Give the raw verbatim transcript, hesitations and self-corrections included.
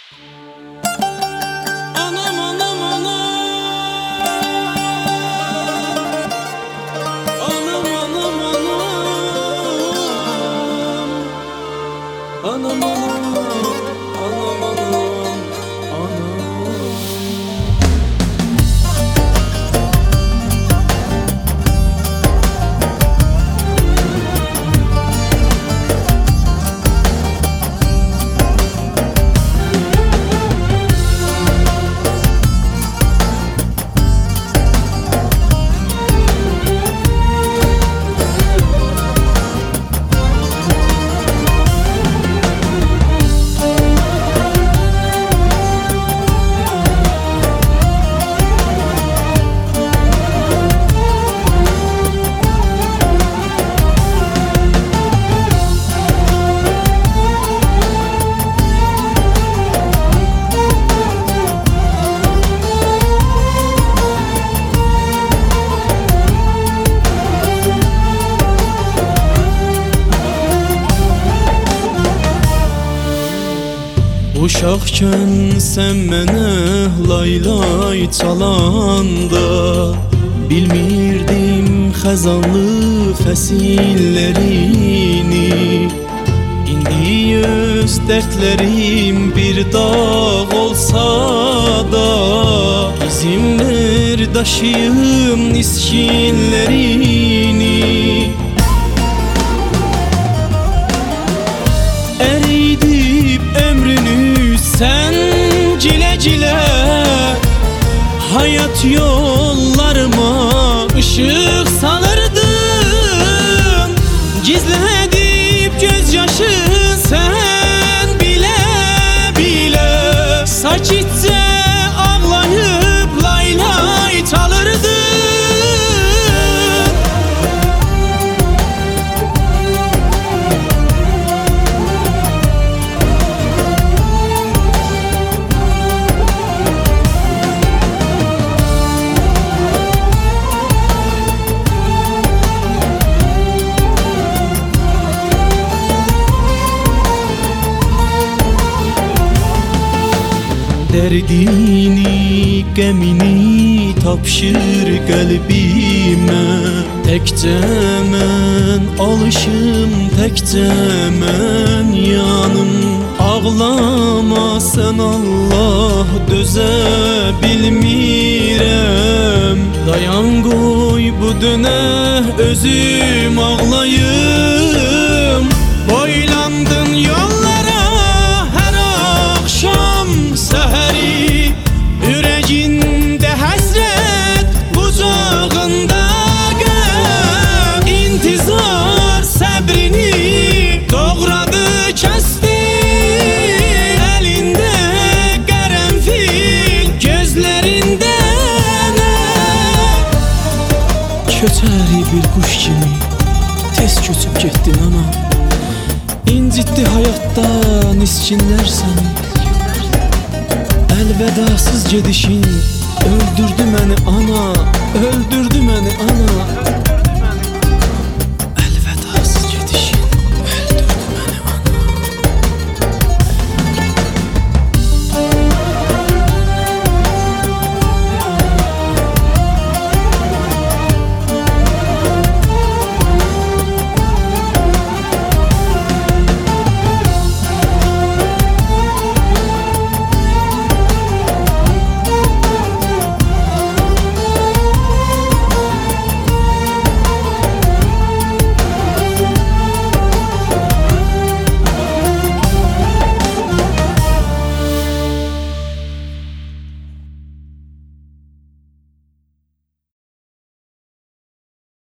Anam anam anam, anam anam anam, anam anam. Uşaqkən sən mənə lay lay çalanda, bilmirdim xəzanlı fəsillərini. İndi öz dərdlərim bir dağ olsa da, izin ver daşıyım niskinlərini. Əridib ömrünü sen cile cile, hayat yollarıma ışık salırdın. Gizledip gözyaşı sen bile bile, sakitçe ağlayıp lay lay çalırdın. Derdini, gemini tapşır kalbime. Tekçe mən alışım, tekçe mən yanım. Ağlama sen Allah, döze bilmirəm. Dayan koy bu döne, özüm ağlayım. Boylandın yollara her akşam səhəri, ürəyində həsrət, qucağında qəm. İntizar səbrini doğradı, kəsdi. Əlində qərənfil, gözlərində nəm. Köçəri bir quş kimi tez köçüb getdin ana. İncitdi həyatdan iskinlər səni. Elvedasız gedişin öldürdü məni ana, öldürdü məni ana.